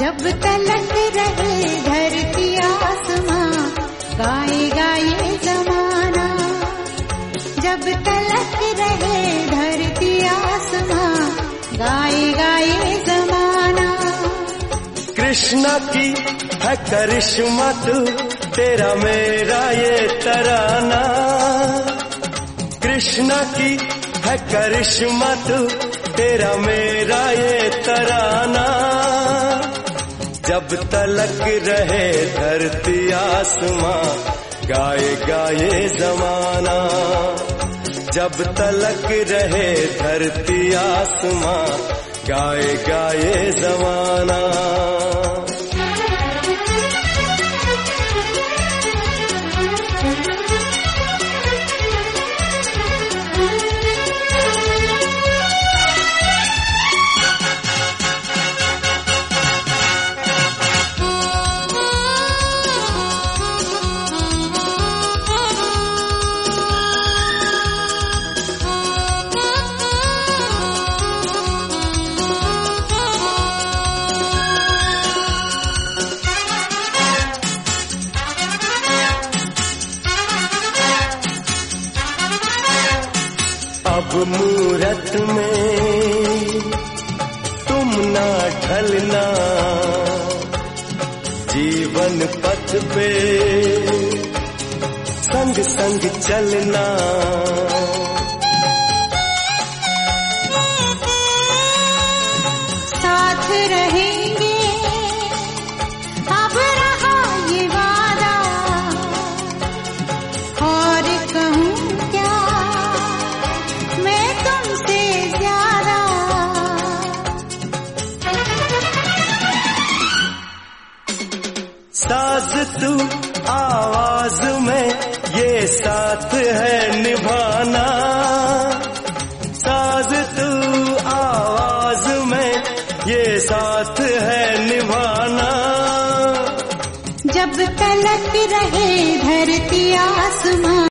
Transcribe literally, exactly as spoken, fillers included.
जब तलक रहे धरती आसमां, गाएगा ये जमाना। जब तलक रहे धरती आसमां, गाएगा ये जमाना। कृष्णा की है करिश्मा तू, तेरा मेरा ये तराना। कृष्णा की है करिश्मा तू, तेरा मेरा ये तराना। जब तलक रहे धरती आसमां, गाएगा ये जमाना। जब तलक रहे धरती आसमां, गाएगा ये जमाना। अब मूरत में तुम ना ढलना, जीवन पथ पे संग संग चलना। साथ रहेंगे अब रहा ये वादा, और कहूँ क्या मैं तुमसे ज्यादा। साज तू आवाज में ये साथ है निभाना। साज तू आवाज में ये साथ है निभाना। जब तलक रहे धरती आसमां,